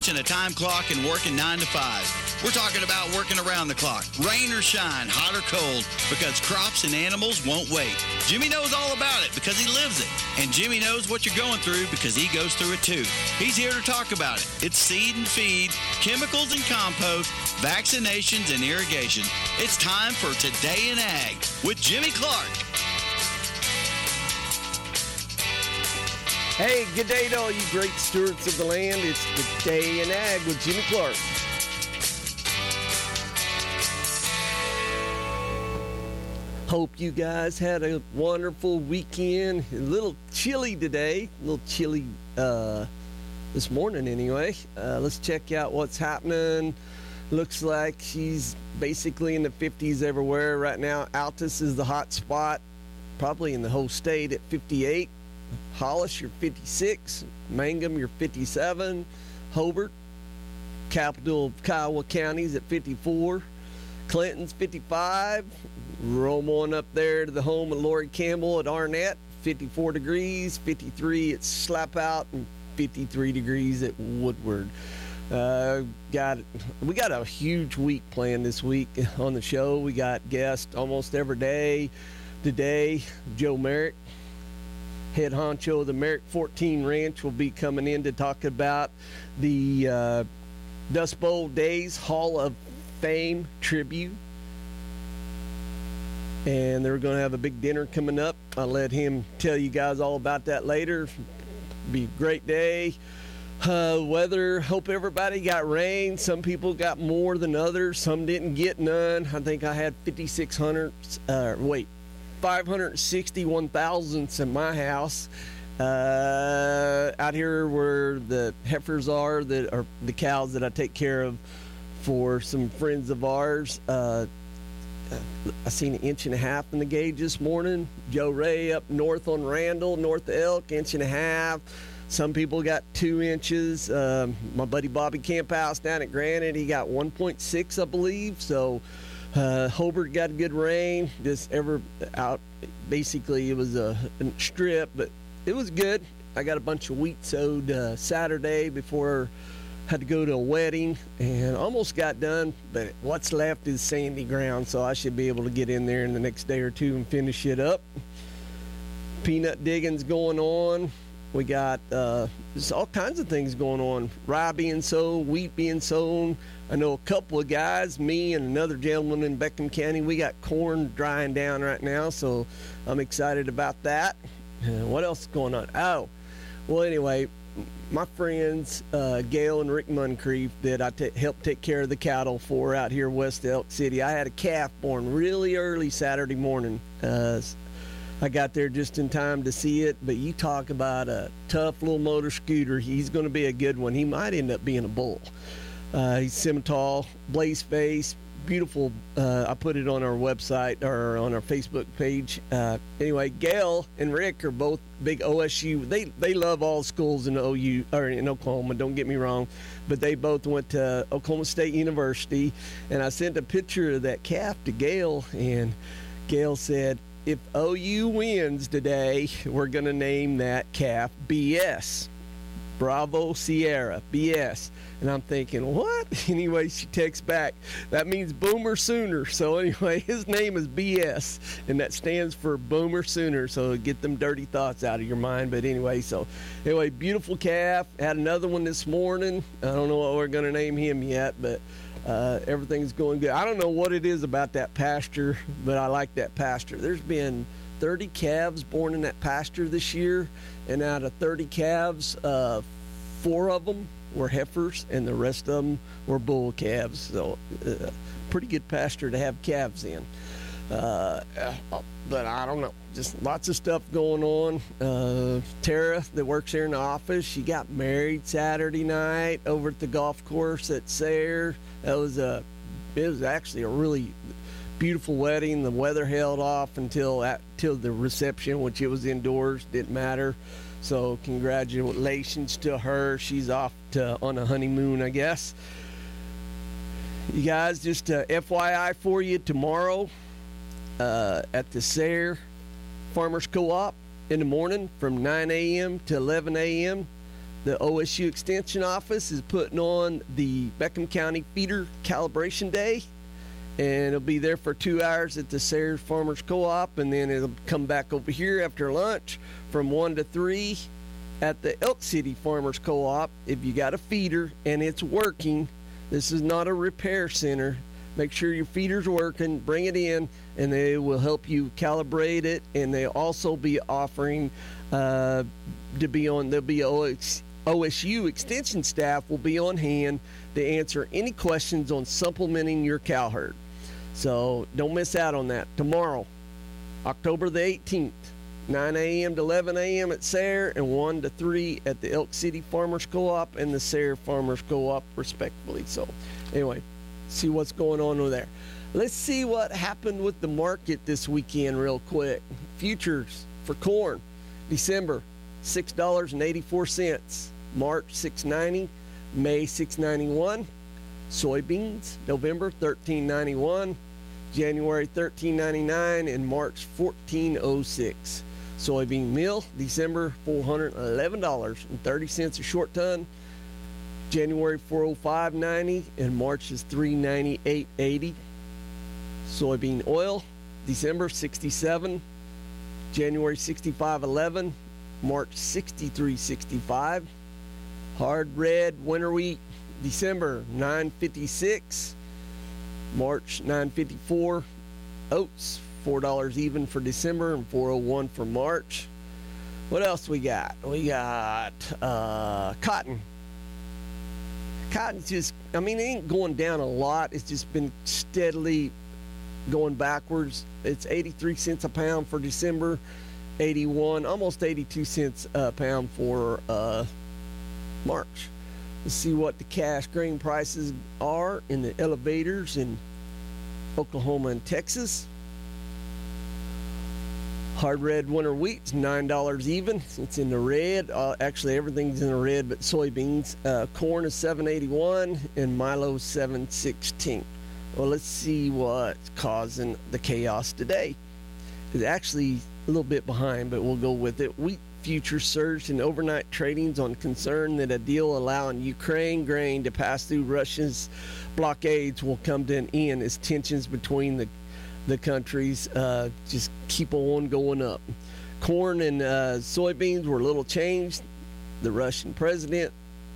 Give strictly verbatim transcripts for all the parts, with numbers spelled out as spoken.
pushing a time clock and working nine to five. We're talking about working around the clock, rain or shine, hot or cold, because crops and animals won't wait. Jimmy knows all about it because he lives it. And Jimmy knows what you're going through because he goes through it too. He's here to talk about it. It's seed and feed, chemicals and compost, vaccinations and irrigation. It's time for Today in Ag with Jimmy Clark. Hey, good day to all you great stewards of the land. It's Today in Ag with Jimmy Clark. Hope you guys had a wonderful weekend. A little chilly today, a little chilly uh, this morning anyway. Uh, let's check out what's happening. Looks like she's basically in the fifties everywhere right now. Altus is the hot spot, probably in the whole state at fifty-eight. Hollis, you're fifty-six. Mangum, you're fifty-seven. Hobart, capital of Kiowa counties, at fifty-four. Clinton's fifty-five. Roll on up there to the home of Lori Campbell at Arnett, fifty-four degrees. fifty-three at Slapout, and fifty-three degrees at Woodward. Uh, got we got a huge week planned this week on the show. We got guests almost every day. Today, Joe Merrick, head honcho of the Merrick fourteen Ranch, will be coming in to talk about the uh, Dust Bowl Days Hall of Fame tribute. And they're going to have a big dinner coming up. I'll let him tell you guys all about that later. Be a great day. Uh, weather, hope everybody got rain. Some people got more than others. Some didn't get none. I think I had fifty-six hundred, uh, wait, five hundred sixty-one thousandths in my house. Uh, out here where the heifers are, that are the cows that I take care of for some friends of ours. Uh, I seen an inch and a half in the gauge this morning. Joe Ray up north on Randall, north of Elk, inch and a half. Some people got two inches. Um, my buddy Bobby Camphouse down at Granite, he got one point six, I believe. So uh, Hobart got good rain. Just ever out. Basically, it was a, a strip, but it was good. I got a bunch of wheat sowed uh, Saturday before. Had to go to a wedding and almost got done, but what's left is sandy ground, so I should be able to get in there in the next day or two and finish it up. Peanut digging's going on. We got uh, there's all kinds of things going on. Rye being sown, wheat being sown. I know a couple of guys, me and another gentleman in Beckham County, we got corn drying down right now, so I'm excited about that. Uh, what else is going on? Oh, well, anyway, my friends, uh, Gail and Rick Moncrief, that I t- helped take care of the cattle for out here west of Elk City. I had a calf born really early Saturday morning. Uh, I got there just in time to see it, but you talk about a tough little motor scooter. He's going to be a good one. He might end up being a bull. Uh, he's Simmental, blaze face, beautiful. Uh, I put it on our website or on our Facebook page. Uh, anyway, Gail and Rick are both big O S U. They they love all schools in O U or in Oklahoma. Don't get me wrong, but they both went to Oklahoma State University. And I sent a picture of that calf to Gail, and Gail said, "If O U wins today, we're going to name that calf B S, Bravo Sierra, B S." And I'm thinking, what? Anyway, she texts back, that means Boomer Sooner. So anyway, his name is B S, and that stands for Boomer Sooner. So get them dirty thoughts out of your mind. But anyway, so anyway, beautiful calf. Had another one this morning. I don't know what we're going to name him yet, but uh, everything's going good. I don't know what it is about that pasture, but I like that pasture. There's been thirty calves born in that pasture this year, and out of thirty calves, uh, four of them were heifers, and the rest of them were bull calves. So, uh, pretty good pasture to have calves in. Uh, but I don't know, just lots of stuff going on. Uh, Tara, that works here in the office, she got married Saturday night over at the golf course at Sayre. That was a, it was actually a really beautiful wedding. The weather held off until at, till the reception, which it was indoors, didn't matter. So congratulations to her. She's off to, on a honeymoon, I guess. You guys, just uh, F Y I for you, tomorrow uh, at the Sayre Farmers Co-op in the morning from nine a.m. to eleven a.m. the O S U Extension Office is putting on the Beckham County Feeder Calibration Day, and it'll be there for two hours at the Sayers Farmers Co-op, and then it'll come back over here after lunch from one to three at the Elk City Farmers Co-op. If you got a feeder and it's working, this is not a repair center. Make sure your feeder's working, bring it in, and they will help you calibrate it. And they'll also be offering uh, to be on, there'll be O S U Extension staff will be on hand to answer any questions on supplementing your cow herd. So don't miss out on that. Tomorrow, October the eighteenth, nine a.m. to eleven a.m. at Sayre, and one to three at the Elk City Farmers Co-op and the Sayre Farmers Co-op, respectively. So anyway, see what's going on over there. Let's see what happened with the market this weekend real quick. Futures for corn, December, six dollars and eighty-four cents. March, six ninety. May, six ninety-one. Soybeans, November, thirteen ninety-one. January, thirteen ninety-nine. And March, fourteen oh six. Soybean meal, December, four hundred eleven dollars and thirty cents a short ton. January, four oh five ninety, and March is three ninety-eight eighty. Soybean oil, December, sixty-seven. January, sixty-five eleven. March, sixty-three sixty-five. Hard red winter wheat, December, nine fifty-six. March, nine fifty-four. Oats, four dollars even for December and four oh one for March. What else we got? We got uh, cotton. Cotton's just, I mean, it ain't going down a lot. It's just been steadily going backwards. It's eighty-three cents a pound for December, eighty-one, almost eighty-two cents a pound for uh, March. Let's see what the cash grain prices are in the elevators in Oklahoma and Texas. Hard red winter wheat's nine dollars even. It's in the red. Uh, actually, everything's in the red, but soybeans. Uh, corn is seven eighty-one and Milo seven sixteen. Well, let's see what's causing the chaos today. It's actually a little bit behind, but we'll go with it. Wheat futures surged in overnight tradings on concern that a deal allowing Ukraine grain to pass through Russia's blockades will come to an end as tensions between the the countries uh, just keep on going up. Corn and uh, soybeans were little changed. The Russian president,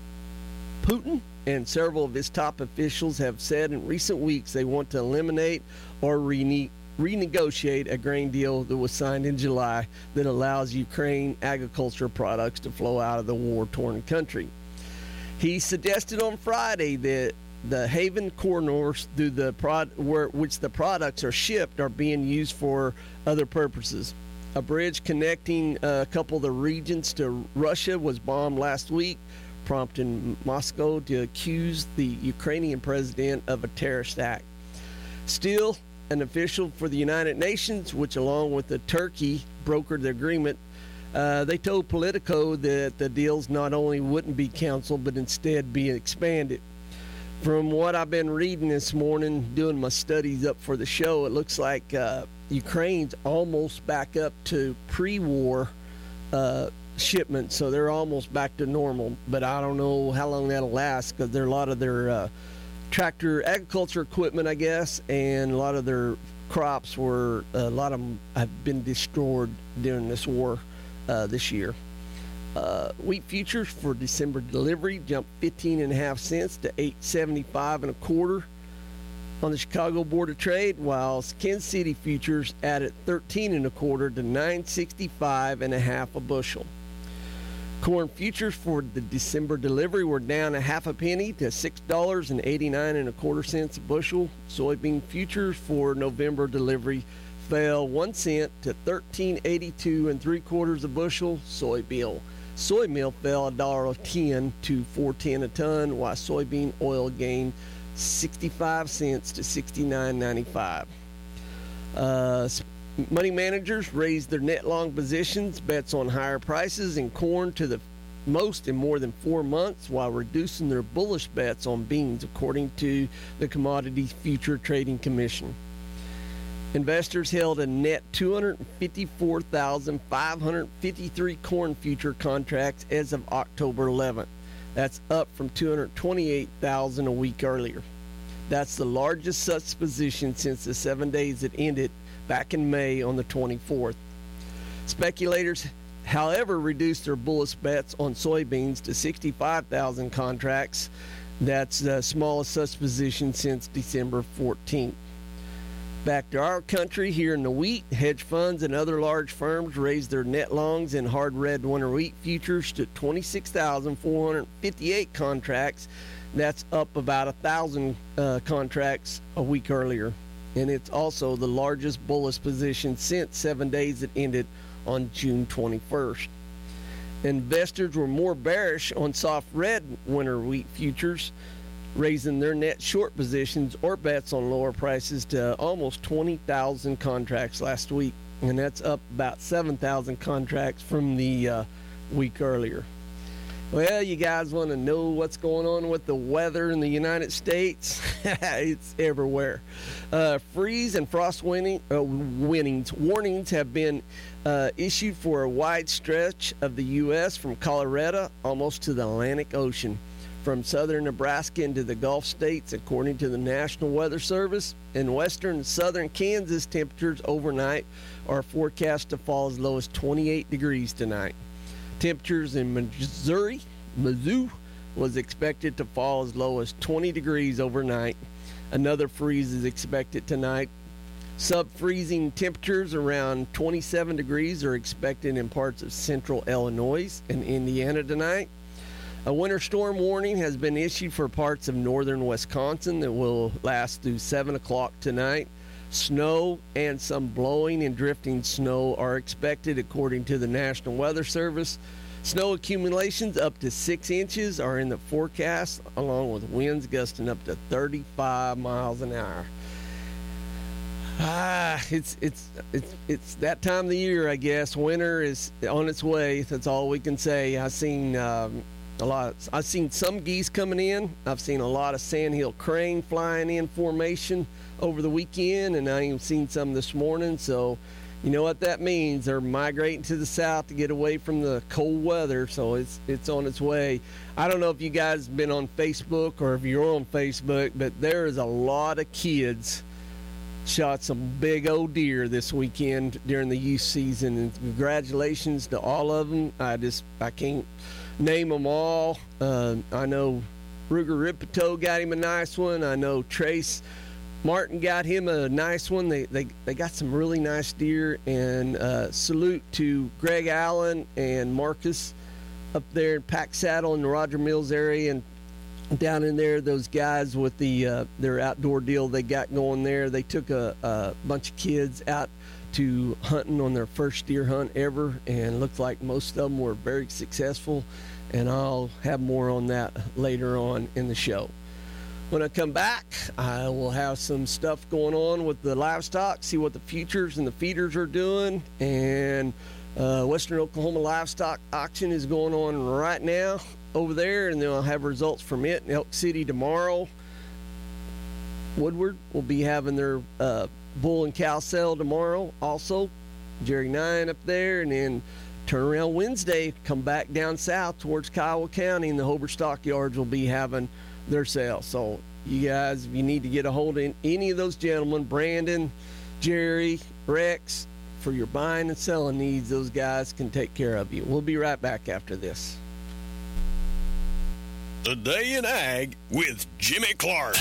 Putin, and several of his top officials have said in recent weeks they want to eliminate or rene- renegotiate a grain deal that was signed in July that allows Ukraine agricultural products to flow out of the war-torn country. He suggested on Friday that the Haven corridors through the prod, where, which the products are shipped are being used for other purposes. A bridge connecting a couple of the regions to Russia was bombed last week, prompting Moscow to accuse the Ukrainian president of a terrorist act. Still, an official for the United Nations, which along with the Turkey brokered the agreement, uh, they told Politico that the deals not only wouldn't be canceled but instead be expanded. From what I've been reading this morning, doing my studies up for the show, it looks like uh, Ukraine's almost back up to pre-war uh, shipments, so they're almost back to normal. But I don't know how long that'll last because there are a lot of their uh, tractor agriculture equipment, I guess, and a lot of their crops were, a lot of them have been destroyed during this war uh, this year. Uh, wheat futures for December delivery jumped fifteen and a half cents to eight seventy-five and a quarter on the Chicago Board of Trade, while Kansas City futures added thirteen and a quarter to nine sixty-five and a half a bushel. Corn futures for the December delivery were down a half a penny to six dollars and eighty-nine and a quarter cents a bushel. Soybean futures for November delivery fell one cent to thirteen eighty-two and three quarters a bushel. Soybean Soy meal fell one dollar ten to four ten a ton, while soybean oil gained sixty-five cents to sixty-nine ninety-five. Uh, money managers raised their net long positions, bets on higher prices in corn to the most in more than four months, while reducing their bullish bets on beans, according to the Commodity Future Trading Commission. Investors held a net two hundred fifty-four thousand five hundred fifty-three corn future contracts as of October eleventh. That's up from two hundred twenty-eight thousand a week earlier. That's the largest such position since the seven days that ended back in May on the twenty-fourth. Speculators, however, reduced their bullish bets on soybeans to sixty-five thousand contracts. That's the smallest such position since December fourteenth. Back to our country, here in the wheat, hedge funds and other large firms raised their net longs in hard red winter wheat futures to twenty-six thousand four hundred fifty-eight contracts. That's up about one thousand uh, contracts a week earlier. And it's also the largest bullish position since seven days that ended on June twenty-first. Investors were more bearish on soft red winter wheat futures, raising their net short positions or bets on lower prices to almost twenty thousand contracts last week, and that's up about seven thousand contracts from the uh, week earlier. Well, you guys want to know what's going on with the weather in the United States? It's everywhere. Uh, freeze and frost winning, uh, winnings, warnings have been uh, issued for a wide stretch of the U S from Colorado almost to the Atlantic Ocean. From southern Nebraska into the Gulf states, according to the National Weather Service. In western and southern Kansas, temperatures overnight are forecast to fall as low as twenty-eight degrees tonight. Temperatures in Missouri, Mizzou, was expected to fall as low as twenty degrees overnight. Another freeze is expected tonight. Sub-freezing temperatures around twenty-seven degrees are expected in parts of central Illinois and Indiana tonight. A winter storm warning has been issued for parts of northern Wisconsin that will last through seven o'clock tonight. Snow and some blowing and drifting snow are expected according to the National Weather Service. Snow accumulations up to six inches are in the forecast, along with winds gusting up to thirty-five miles an hour. Ah, it's it's it's it's that time of the year, I guess. Winter is on its way. That's all we can say. I've seen um, a lot. Of, I've seen some geese coming in. I've seen a lot of sandhill crane flying in formation over the weekend, and I even seen some this morning. So, you know what that means? They're migrating to the south to get away from the cold weather. So it's it's on its way. I don't know if you guys have been on Facebook or if you're on Facebook, but there is a lot of kids shot some big old deer this weekend during the youth season, and congratulations to all of them. I just I can't name them all. Uh, I know Ruger Ripito got him a nice one. I know Trace Martin got him a nice one. They they, they got some really nice deer, and uh, salute to Greg Allen and Marcus up there in Pack Saddle in the Roger Mills area, and down in there, those guys with the uh, their outdoor deal they got going there. They took a, a bunch of kids out to hunting on their first deer hunt ever, and looked like most of them were very successful, and I'll have more on that later on in the show. When I come back, I will have some stuff going on with the livestock, see what the futures and the feeders are doing, and uh, Western Oklahoma Livestock Auction is going on right now over there, and then I'll have results from it in Elk City tomorrow. Woodward will be having their uh, bull and cow sale tomorrow also. Jerry Nine up there, and then turn around Wednesday, come back down south towards Kiowa County, and the Hobart Stockyards will be having their sale. So you guys, if you need to get a hold of any of those gentlemen, Brandon, Jerry, Rex, for your buying and selling needs, those guys can take care of you. We'll be right back after this. The Day in Ag with Jimmy Clark.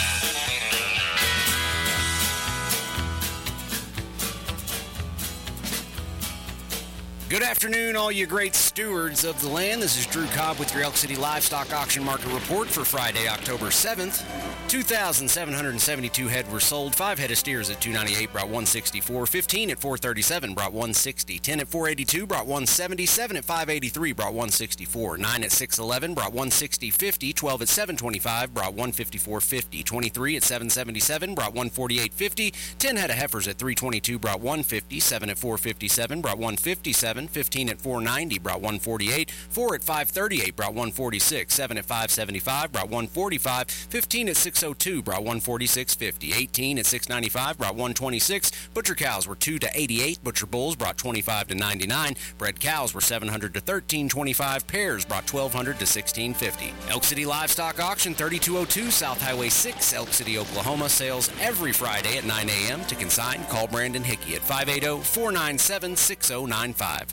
Good afternoon, all you great stewards of the land. This is Drew Cobb with your Elk City Livestock Auction Market Report for Friday, October seventh. two thousand seven hundred seventy-two head were sold. Five head of steers at two ninety-eight brought one sixty-four. fifteen at four thirty-seven brought one sixty. ten at four eighty-two brought one seventy. seven at five eighty-three brought one sixty-four. nine at six eleven brought one sixty fifty. twelve at seven twenty-five brought one fifty-four fifty. twenty-three at seven seventy-seven brought one forty-eight fifty. ten head of heifers at three twenty-two brought one fifty. seven at four fifty-seven brought one fifty-seven. seven, fifteen at four ninety brought one forty-eight, four at five thirty-eight brought one forty-six, seven at five seventy-five brought one forty-five, fifteen at six oh two brought one forty-six fifty, eighteen at six ninety-five brought one twenty-six. Butcher cows were two to eighty-eight, butcher bulls brought twenty-five to ninety-nine, bred cows were seven hundred to thirteen twenty-five, pairs brought twelve hundred to sixteen fifty. Elk City Livestock Auction, thirty-two oh two South Highway six, Elk City, Oklahoma. Sales every Friday at nine a.m. To consign, call Brandon Hickey at five eight zero, four nine seven, six zero nine five.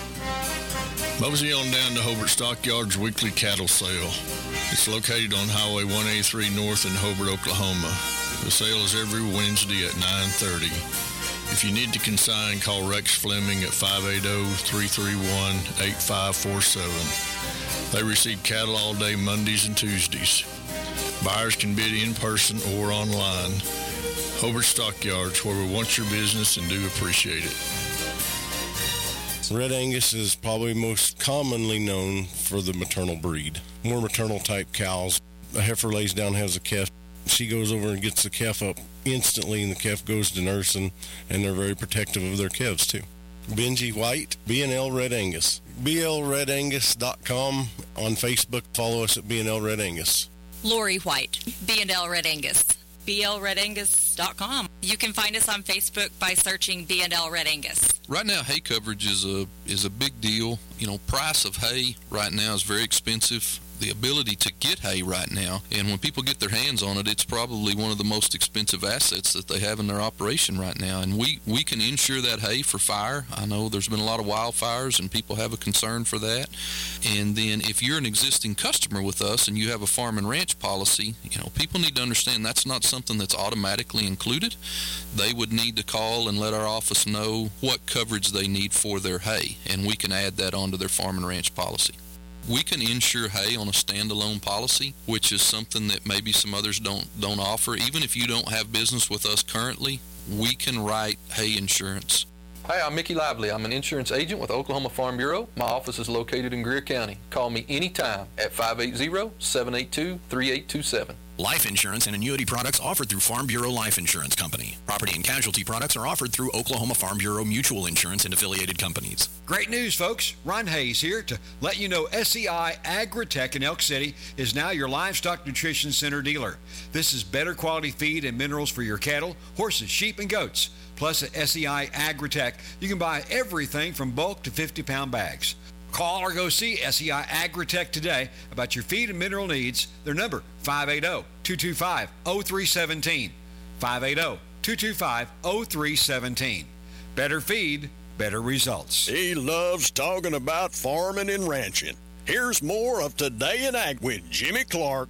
Mosey on down to Hobart Stockyards weekly cattle sale. It's located on Highway one eighty-three North in Hobart, Oklahoma. The sale is every Wednesday at nine thirty. If you need to consign, call Rex Fleming at five eight zero, three three one, eight five four seven. They receive cattle all day Mondays and Tuesdays. Buyers can bid in person or online. Hobart Stockyards, where we want your business and do appreciate it. Red Angus is probably most commonly known for the maternal breed. More maternal type cows. A heifer lays down, has a calf. She goes over and gets the calf up instantly, and the calf goes to nursing, and they're very protective of their calves too. Benji White, B and L Red Angus. B L red angus dot com. On Facebook, follow us at B and L Red Angus. Lori White, B and L Red Angus. B L red angus dot com. You can find us on Facebook by searching B and L Red Angus. Right now, hay coverage is a is a big deal. You know, price of hay right now is very expensive. The ability to get hay right now, and when people get their hands on it, it's probably one of the most expensive assets that they have in their operation right now. And we, we can insure that hay for fire. I know there's been a lot of wildfires, and people have a concern for that. And then if you're an existing customer with us and you have a farm and ranch policy, you know, people need to understand that's not something that's automatically included. They would need to call and let our office know what coverage they need for their hay, and we can add that onto their farm and ranch policy. We can insure hay on a standalone policy, which is something that maybe some others don't don't offer. Even if you don't have business with us currently, we can write hay insurance. Hi, I'm Mickey Lively. I'm an insurance agent with Oklahoma Farm Bureau. My office is located in Greer County. Call me anytime at five eight zero, seven eight two, three eight two seven. Life insurance and annuity products offered through Farm Bureau Life Insurance Company. Property and casualty products are offered through Oklahoma Farm Bureau Mutual Insurance and affiliated companies. Great news, folks. Ron Hayes here to let you know S E I Agritech in Elk City is now your livestock nutrition center dealer. This is better quality feed and minerals for your cattle, horses, sheep, and goats. Plus at S E I Agritech, you can buy everything from bulk to fifty-pound bags. Call or go see S E I Agritech today about your feed and mineral needs. Their number, five eight zero, two two five, zero three one seven. five eight zero, two two five, zero three one seven. Better feed, better results. He loves talking about farming and ranching. Here's more of Today in Ag with Jimmy Clark.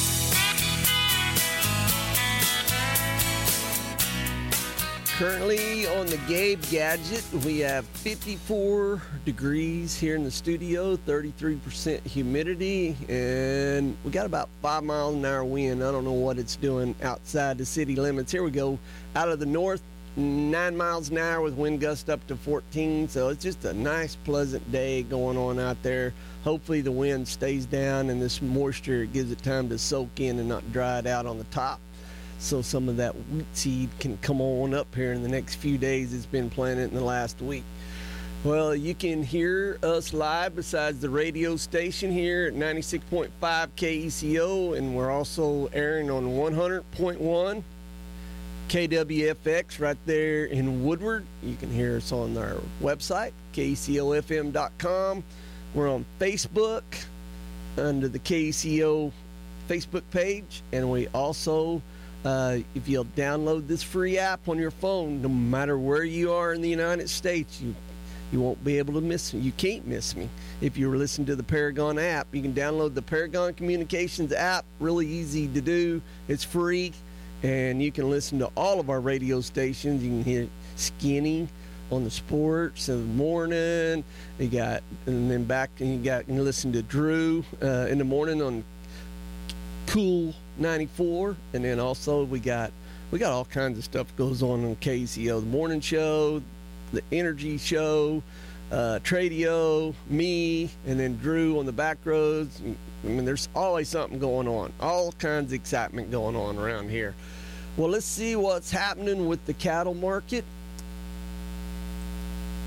Currently on the Gabe Gadget, we have fifty-four degrees here in the studio, thirty-three percent humidity, and we got about five miles an hour wind. I don't know what it's doing outside the city limits. Here we go, out of the north, nine miles an hour with wind gust up to fourteen, so it's just a nice, pleasant day going on out there. Hopefully the wind stays down and this moisture gives it time to soak in and not dry it out on the top, so some of that wheat seed can come on up here in the next few days. It's been planted in the last week. Well, you can hear us live besides the radio station here at ninety-six point five K E C O, and we're also airing on one hundred point one K W F X right there in Woodward. You can hear us on our website, K E C O F M dot com. We're on Facebook under the K E C O Facebook page, and we also Uh, if you'll download this free app on your phone, no matter where you are in the United States, you you won't be able to miss me. You can't miss me. If you listen to the Paragon app, you can download the Paragon Communications app. Really easy to do. It's free, and you can listen to all of our radio stations. You can hear Skinny on the sports in the morning. You got, and then back, and you got, you can listen to Drew uh, in the morning on Cool ninety-four, and then also we got we got all kinds of stuff goes on on K C O. The morning show, the energy show, uh, Tradio, me, and then Drew on the back roads. I mean, there's always something going on. All kinds of excitement going on around here. Well, let's see what's happening with the cattle market.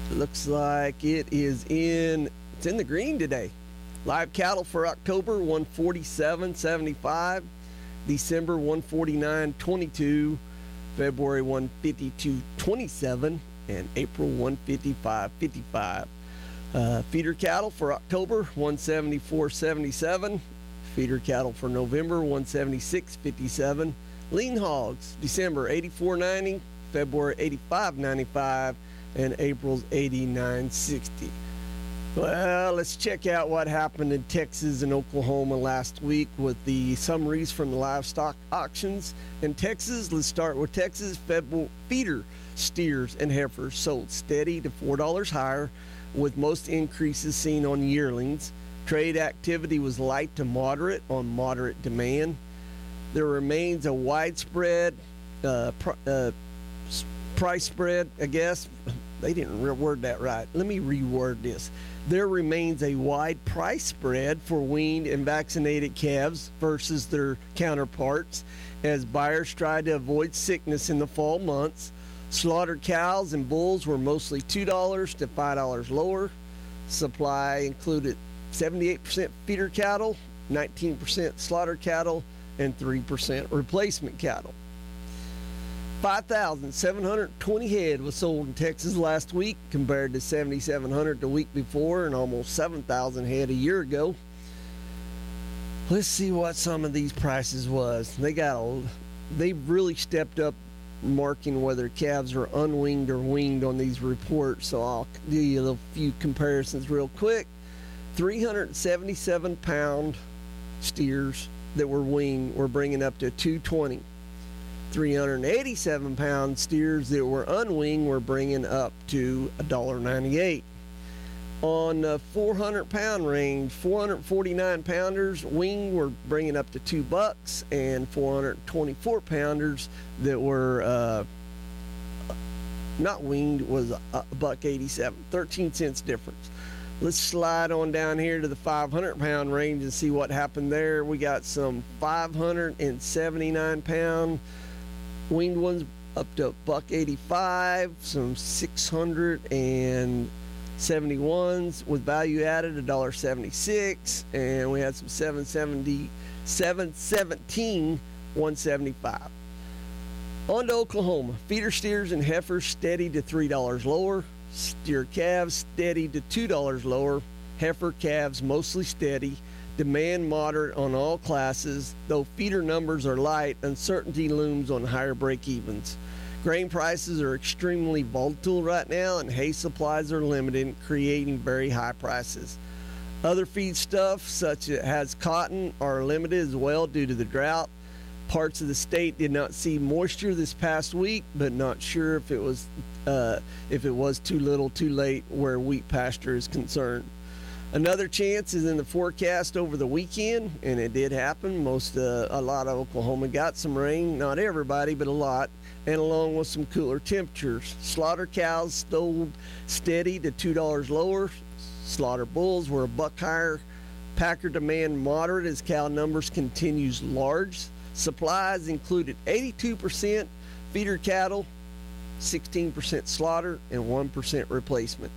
looks like it is in, it's in the green today. Live cattle for October, one forty-seven seventy-five. December, one forty-nine twenty-two. February, one fifty-two twenty-seven. And April, one fifty-five fifty-five. Uh, feeder cattle for October, one seventy-four seventy-seven. Feeder cattle for November, one seventy-six fifty-seven. Lean hogs, December, eighty-four ninety. February, eighty-five ninety-five. And April's eighty-nine sixty. Well, let's check out what happened in Texas and Oklahoma last week with the summaries from the livestock auctions. In Texas, let's start with Texas. Fed feeder steers and heifers sold steady to four dollars higher, with most increases seen on yearlings. Trade activity was light to moderate on moderate demand. There remains a widespread uh, pr- uh, price spread, I guess. They didn't reword that right. Let me reword this. There remains a wide price spread for weaned and vaccinated calves versus their counterparts as buyers tried to avoid sickness in the fall months. Slaughtered cows and bulls were mostly two dollars to five dollars lower. Supply included seventy-eight percent feeder cattle, nineteen percent slaughter cattle, and three percent replacement cattle. five thousand seven hundred twenty head was sold in Texas last week compared to seven thousand seven hundred the week before and almost seven thousand head a year ago. Let's see what some of these prices was. They got a, they really stepped up marking whether calves are unwinged or winged on these reports, so I'll do you a little few comparisons real quick. three hundred seventy-seven pound steers that were winged were bringing up to two twenty. three hundred eighty-seven pound steers that were unwinged were bringing up to one ninety-eight. On the four hundred pound range, four hundred forty-nine pounders winged were bringing up to two bucks, and four hundred twenty-four pounders that were uh, not winged was a buck eighty-seven, thirteen cents difference. Let's slide on down here to the five hundred pound range and see what happened there. We got some five hundred seventy-nine pound winged ones up to a buck eighty-five, some six hundred seventy-ones with value added one seventy-six, and we had some seven seventy, seven seventeen, one seventy-five. On to Oklahoma. Feeder steers and heifers steady to three dollars lower. Steer calves steady to two dollars lower. Heifer calves mostly steady. Demand moderate on all classes. Though feeder numbers are light, uncertainty looms on higher break-evens. Grain prices are extremely volatile right now, and hay supplies are limited, creating very high prices. Other feedstuffs, such as cotton, are limited as well due to the drought. Parts of the state did not see moisture this past week, but not sure if it was uh, if it was too little, too late where wheat pasture is concerned. Another chance is in the forecast over the weekend, and it did happen. Most, uh, a lot of Oklahoma got some rain, not everybody, but a lot, and along with some cooler temperatures. Slaughter cows sold steady to two dollars lower. Slaughter bulls were a buck higher. Packer demand moderate as cow numbers continues large. Supplies included eighty-two percent feeder cattle, sixteen percent slaughter, and one percent replacement.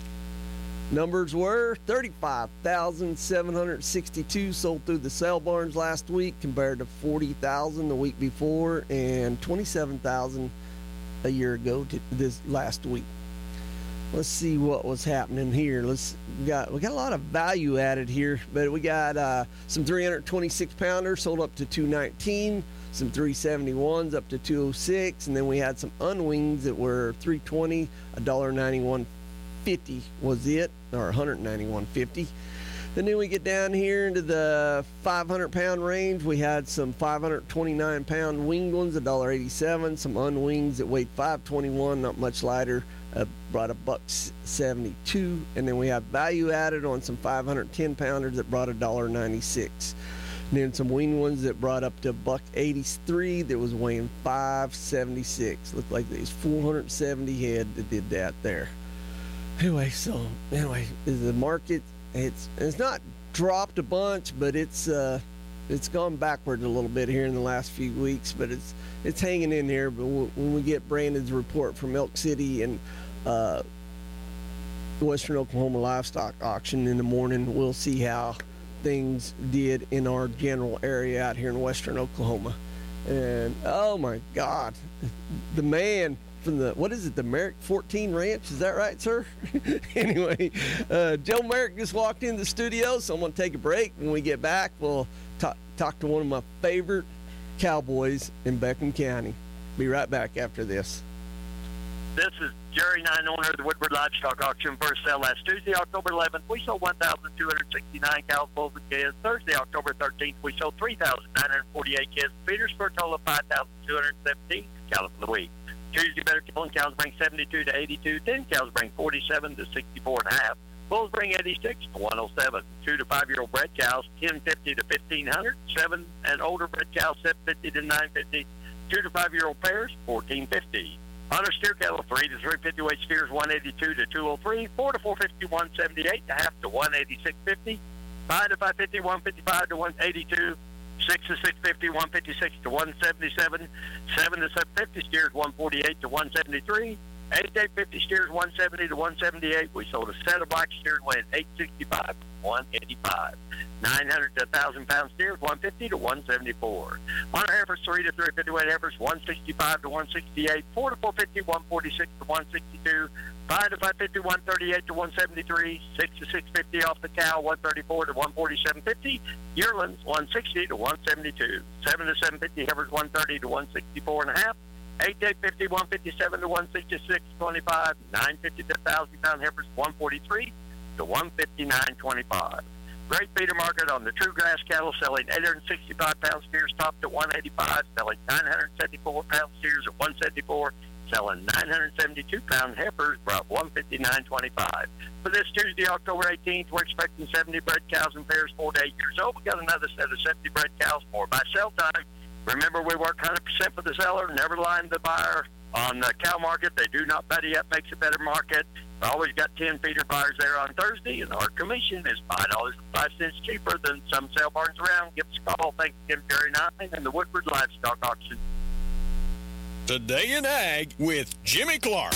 Numbers were thirty-five thousand seven hundred sixty-two sold through the sale barns last week compared to forty thousand the week before and twenty-seven thousand a year ago to this last week. Let's see what was happening here. Let's we got we got a lot of value added here, but we got uh, some three hundred twenty-six pounders sold up to two nineteen, some three seventy-ones up to two oh six, and then we had some unwings that were three twenty, one ninety-one fifty was it, or one ninety-one fifty. And then we get down here into the five hundred pound range. We had some five hundred twenty-nine pound winged ones, one eighty-seven, some unwings that weighed five twenty-one, not much lighter, uh, brought a buck seventy-two, and then we have value added on some five hundred ten pounders that brought one ninety-six. And then some winged ones that brought up to a buck eighty-three that was weighing five seventy-six. Looked like there's four hundred seventy head that did that there. Anyway, so anyway, the market, it's it's not dropped a bunch, but it's uh, it's gone backward a little bit here in the last few weeks. But it's it's hanging in there. But when we get Brandon's report from Elk City and uh, Western Oklahoma Livestock Auction in the morning. We'll see how things did in our general area out here in Western Oklahoma. And oh my God, the man from the, what is it, the Merrick fourteen Ranch, is that right, sir? Anyway, uh, Joe Merrick just walked in the studio, so I'm going to take a break. When we get back, we'll talk, talk to one of my favorite cowboys in Beckham County. Be right back after this. This is Jerry Nine, owner of the Woodward Livestock Auction. First sale last Tuesday, October eleventh. We sold one thousand two hundred sixty-nine cows, bulls, and calves. Thursday, October thirteenth, we sold three thousand nine hundred forty-eight calves and feeders for a total of five thousand two hundred seventeen cows for the week. Tuesday, better killing cows bring seventy-two to eighty-two. Ten cows bring forty-seven to sixty-four and a half. Bulls bring eighty-six to one oh seven. Two to five-year-old bred cows, ten fifty to fifteen hundred. Seven and older bred cows, seven fifty to nine fifty. Two to five-year-old pairs, fourteen fifty. Hunter steer cattle, three to three fifty weight steers, one eighty-two to two oh three. Four to four fifty, one seventy-eight. A half to one eighty-six fifty. Five to five fifty, one fifty-five to one eighty-two. Six to six fifty, one fifty-six to one seventy-seven. Seven to seven fifty steers, one forty-eight to one seventy-three. Eight to eight fifty steers, one seventy to one seventy-eight. We sold a set of black steers weighing eight sixty-five to one eighty-five. Nine hundred to one thousand pound steers, one fifty to one seventy-four. Hunter heifers, three to three fifty weight heifers, one sixty-five to one sixty-eight. Four to four fifty, one forty-six to one sixty-two. Five to five fifty, one thirty-eight to one seventy-three. Six to six fifty off the cow, one thirty-four to one forty-seven fifty. Yearlings, one sixty to one seventy-two. Seven to seven fifty heifers, one thirty to one sixty-four and a half. Eight to eight fifty, one fifty-seven to one sixty-six twenty-five. Nine fifty to one thousand pound heifers, one forty-three to one fifty-nine twenty-five. Great feeder market on the true grass cattle, selling eight hundred sixty-five pound steers topped at one eighty-five, selling nine hundred seventy-four pound steers at one seventy-four, selling nine hundred seventy-two pound heifers brought one fifty-nine twenty-five. For this Tuesday, October eighteenth, we're expecting seventy bred cows and pairs four to eight years old. We got another set of seventy bred cows, more by sell time. Remember, we work one hundred percent for the seller, never line the buyer. On the cow market, they do not buddy up, makes a better market. We always got ten feeder buyers there on Thursday, and our commission is five dollars and five cents cheaper than some sale barns around. Give us a call. Thanks again, Jerry Nine, and the Woodward Livestock Auction. Today in Ag with Jimmy Clark.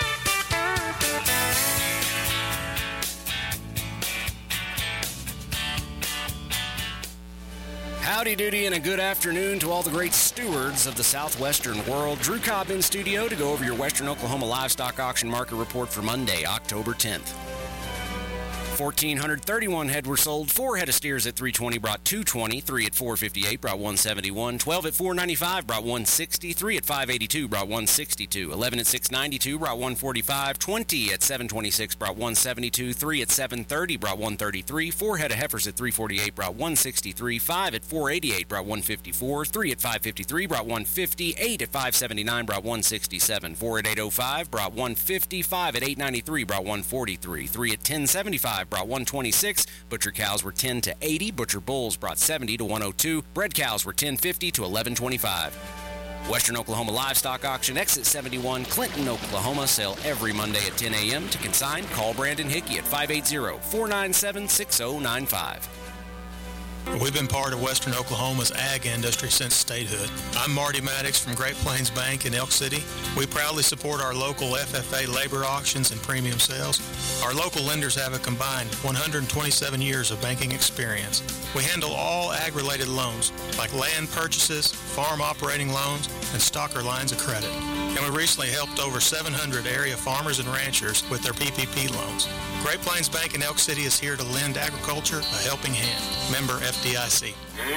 Howdy doody and a good afternoon to all the great stewards of the southwestern world. Drew Cobb in studio to go over your Western Oklahoma Livestock Auction Market Report for Monday, October tenth. one thousand four hundred thirty-one head were sold. Four head of steers at three twenty brought two twenty. Three at four fifty-eight brought one seventy-one. Twelve at four ninety-five brought one sixty. Three at five eighty-two brought one sixty-two. Eleven at six ninety-two brought one forty-five. Twenty at seven twenty-six brought one seventy-two. Three at seven thirty brought one thirty-three. Four head of heifers at three forty-eight brought one sixty-three. Five at four eighty-eight brought one fifty-four. Three at five fifty-three brought one fifty. Eight at five seventy-nine brought one sixty-seven. Four at eight oh five brought one fifty. Five at eight ninety-three brought one forty-three. Three at ten seventy-five brought one twenty-six. Butcher cows were ten to eighty. Butcher bulls brought seventy to one oh two. Bred cows were ten fifty to eleven twenty-five. Western Oklahoma Livestock Auction, exit seventy-one, Clinton, Oklahoma. Sale every Monday at ten a.m. To consign, call Brandon Hickey at five eight zero, four nine seven, six zero nine five. We've been part of Western Oklahoma's ag industry since statehood. I'm Marty Maddox from Great Plains Bank in Elk City. We proudly support our local F F A labor auctions and premium sales. Our local lenders have a combined one hundred twenty-seven years of banking experience. We handle all ag-related loans, like land purchases, farm operating loans, and stocker lines of credit. And we recently helped over seven hundred area farmers and ranchers with their P P P loans. Great Plains Bank in Elk City is here to lend agriculture a helping hand. Member F D I C.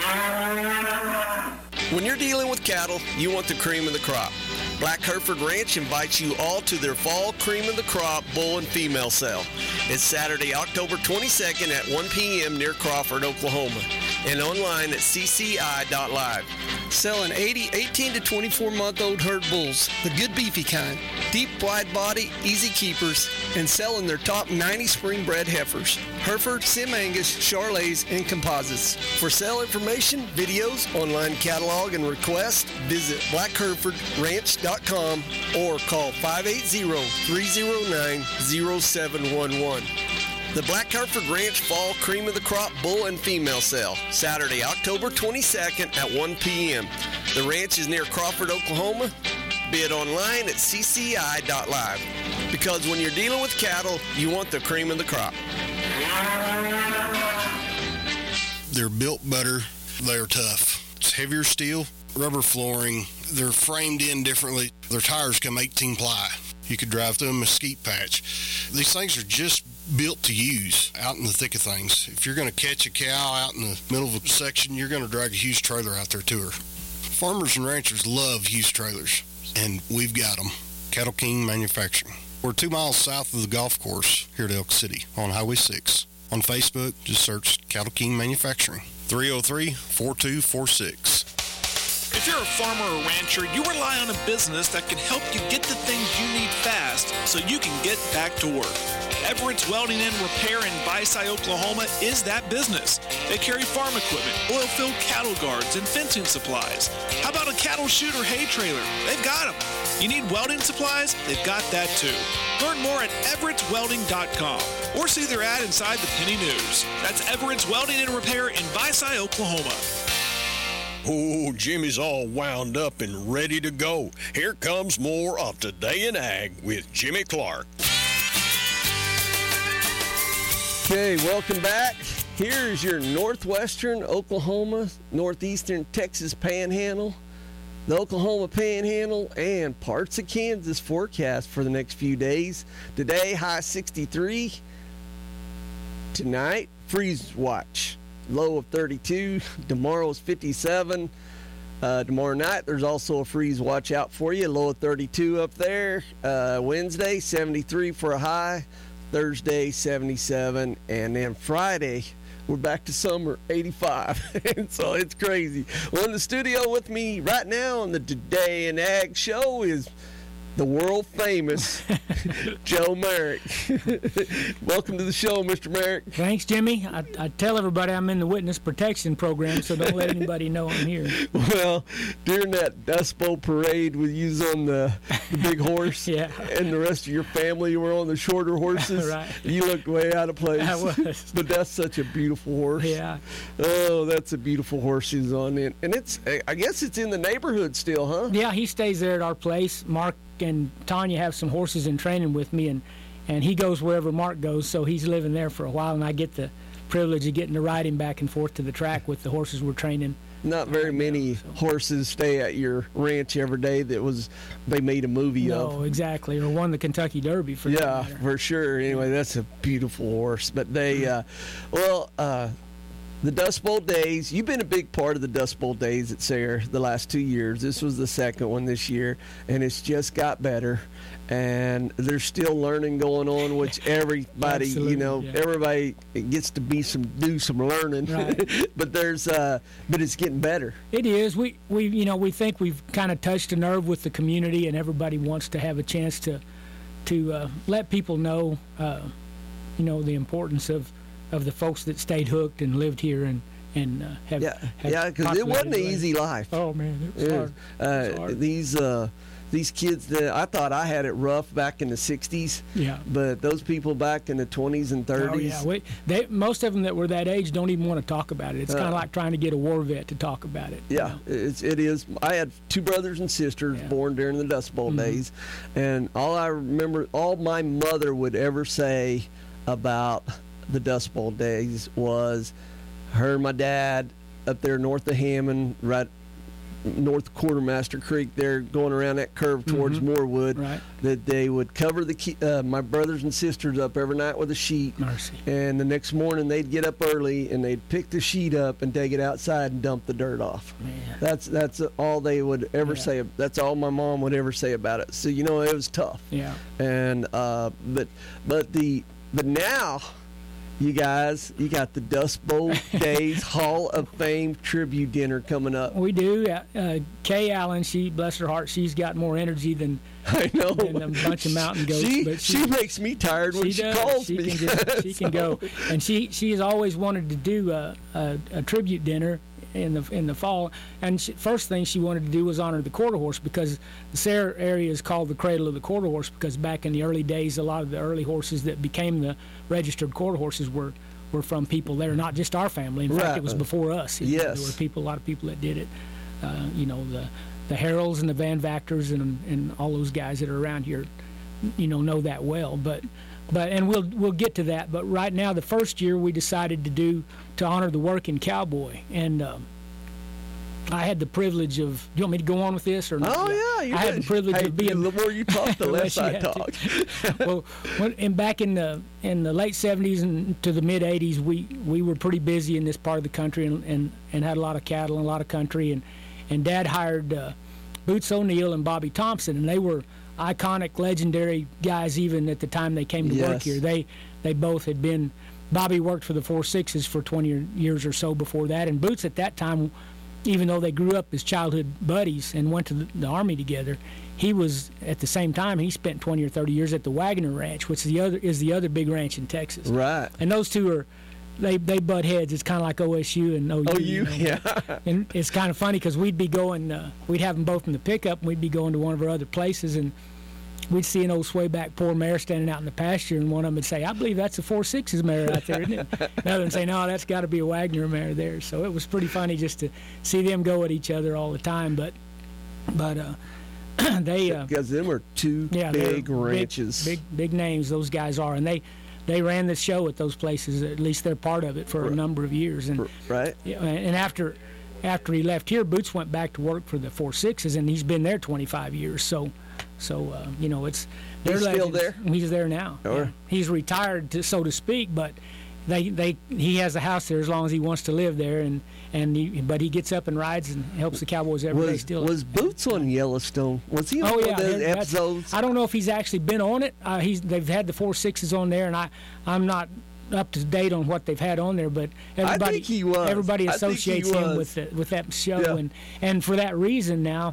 When you're dealing with cattle, you want the cream of the crop. Black Hereford Ranch invites you all to their fall cream of the crop bull and female sale. It's Saturday, October twenty-second at one p.m. near Crawford, Oklahoma, and online at c c i dot live. Selling eighty, eighteen to twenty-four month old herd bulls, the good beefy kind, deep wide body, easy keepers, and selling their top ninety spring bred heifers, Hereford, Sim Angus, Charolais, and composites. For sale information, videos, online catalog, and request, visit black hereford ranch dot com or call five eight zero, three zero nine, zero seven one one. The Black Hereford Ranch Fall Cream of the Crop Bull and Female Sale, Saturday, October twenty-second at one p.m. The ranch is near Crawford, Oklahoma. Bid online at c c i dot live. Because when you're dealing with cattle, you want the cream of the crop. They're built better. They're tough. It's heavier steel, rubber flooring. They're framed in differently. Their tires come eighteen ply. You could drive through a mesquite patch. These things are just built to use out in the thick of things. If you're going to catch a cow out in the middle of a section, you're going to drag a huge trailer out there to her. Farmers and ranchers love huge trailers, and we've got them. Cattle King Manufacturing. We're two miles south of the golf course here at Elk City on Highway six. On Facebook, just search Cattle King Manufacturing. three oh three, four two four six. If you're a farmer or rancher, you rely on a business that can help you get the things you need fast so you can get back to work. Everett's Welding and Repair in Byside, Oklahoma is that business. They carry farm equipment, oil-filled cattle guards, and fencing supplies. How about a cattle chute or hay trailer? They've got them. You need welding supplies? They've got that too. Learn more at everett's welding dot com or see their ad inside the Penny News. That's Everett's Welding and Repair in Byside, Oklahoma. Oh, Jimmy's all wound up and ready to go. Here comes more of Today in Ag with Jimmy Clark. Okay, welcome back. Here's your northwestern Oklahoma, northeastern Texas Panhandle, the Oklahoma Panhandle, and parts of Kansas forecast for the next few days. Today, high sixty-three. Tonight, freeze watch. Low of thirty-two. Tomorrow's fifty-seven. Uh, tomorrow night, there's also a freeze watch out for you. Low of thirty-two up there. Uh, Wednesday, seventy-three for a high. Thursday, seventy-seven. And then Friday, we're back to summer, eighty-five. And so it's crazy. Well, in the studio with me right now on the Today in Ag show is the world famous Joe Merrick. Welcome to the show, Mister Merrick. Thanks, Jimmy. I, I tell everybody I'm in the witness protection program, so don't let anybody know I'm here. Well, during that Dust Bowl parade with you on the, the big horse, yeah, and the rest of your family were on the shorter horses, right. You looked way out of place. I was. But that's such a beautiful horse. Yeah. Oh, that's a beautiful horse he's on. And, and it's, I guess it's in the neighborhood still, huh? Yeah, he stays there at our place. Mark and Tanya have some horses in training with me, and, and he goes wherever Mark goes, so he's living there for a while, and I get the privilege of getting to ride him back and forth to the track with the horses we're training. Not very many so. horses stay at your ranch every day that was they made a movie no, of. No, exactly, or won the Kentucky Derby for yeah, that matter. For sure. Anyway, that's a beautiful horse. But they, uh, well, uh, the Dust Bowl days, you've been a big part of the Dust Bowl days at Sayre the last two years. This was the second one this year, and it's just got better. And there's still learning going on, which everybody, you know, yeah. everybody gets to be some do some learning. Right. but there's, uh, but it's getting better. It is. We we you know we think we've kind of touched a nerve with the community, and everybody wants to have a chance to to uh, let people know, uh, you know, the importance of. of the folks that stayed hooked and lived here and and uh, have yeah have yeah because it wasn't an easy life. Oh man, it was it hard. Uh, it was hard. These uh, these kids that I thought I had it rough back in the sixties. Yeah. But those people back in the twenties and thirties. Oh yeah, we, they most of them that were that age don't even want to talk about it. It's uh, kind of like trying to get a war vet to talk about it. Yeah, you know? it's it is. I had two brothers and sisters yeah. born during the Dust Bowl mm-hmm. days, and all I remember, all my mother would ever say about the Dust Bowl days was her and my dad up there north of Hammond, right north of Quartermaster Creek there, going around that curve towards mm-hmm. Moorwood, right. that they would cover the key, uh, my brothers and sisters up every night with a sheet. Mercy. And the next morning they'd get up early and they'd pick the sheet up and take it outside and dump the dirt off. Man. That's that's all they would ever yeah. say. That's all my mom would ever say about it. So, you know, it was tough. Yeah. And uh, but but the but now. You guys, you got the Dust Bowl Days Hall of Fame tribute dinner coming up. We do. Uh, Kay Allen, she, bless her heart, she's got more energy than I know than a bunch of mountain goats. She, but she, she makes me tired when she, she calls she me. Can just, she so. can go, and she she has always wanted to do a, a, a tribute dinner in the in the fall. And she, first thing she wanted to do was honor the quarter horse, because the Sayre area is called the cradle of the quarter horse, because back in the early days, a lot of the early horses that became the registered quarter horses were were from people there, not just our family. In right. fact, it was before us. Yes. Know, there were people, a lot of people that did it. Uh, you know, the the Harolds and the Van Vactors and and all those guys that are around here you know, know that well. But but and we'll we'll get to that. But right now, the first year we decided to do to honor the working cowboy, and um, I had the privilege of. Do you want me to go on with this or not? Oh yeah, you I did. had the privilege hey, of being. The more you talk, the less I talk. Well, when, and back in the in the late seventies and to the mid eighties, we, we were pretty busy in this part of the country and, and, and had a lot of cattle and a lot of country, and and Dad hired uh, Boots O'Neill and Bobby Thompson, and they were iconic, legendary guys even at the time they came to Yes. work here. They they both had been. Bobby worked for the Four Sixes for twenty years or so before that, and Boots at that time, even though they grew up as childhood buddies and went to the, the Army together, he was at the same time he spent twenty or thirty years at the Wagner Ranch, which is the other is the other big ranch in Texas. Right. And those two are they they butt heads. It's kind of like O S U and O U. Oh, you, you know? yeah. And it's kind of funny because we'd be going, uh, we'd have them both in the pickup, and we'd be going to one of our other places, and we'd see an old swayback poor mare standing out in the pasture, and one of them would say, "I believe that's a Four Sixes mare out there, isn't it?" Another one would say, "No, that's got to be a Wagner mare there." So it was pretty funny just to see them go at each other all the time. But, but uh, they uh, because them are two yeah, they're big ranches, big, big, big names. Those guys are, and they they ran the show at those places. At least they're part of it for Right. a number of years. And right. yeah, and after after he left here, Boots went back to work for the Four Sixes, and he's been there twenty-five years. So, so uh, you know, it's they're He's still legends. there? He's there now. Or- Yeah. He's retired, to, so to speak, but they they he has a house there as long as he wants to live there, and and he, but he gets up and rides and helps the Cowboys every day Was, still. was Boots on Yellowstone? Was he on Oh one yeah, of those that- that's- episodes? I don't know if he's actually been on it. Uh, he's they've had the Four Sixes on there, and I I'm not up to date on what they've had on there, but everybody think he was. everybody I think he associates him was. with the, with that show, Yeah. and and for that reason now.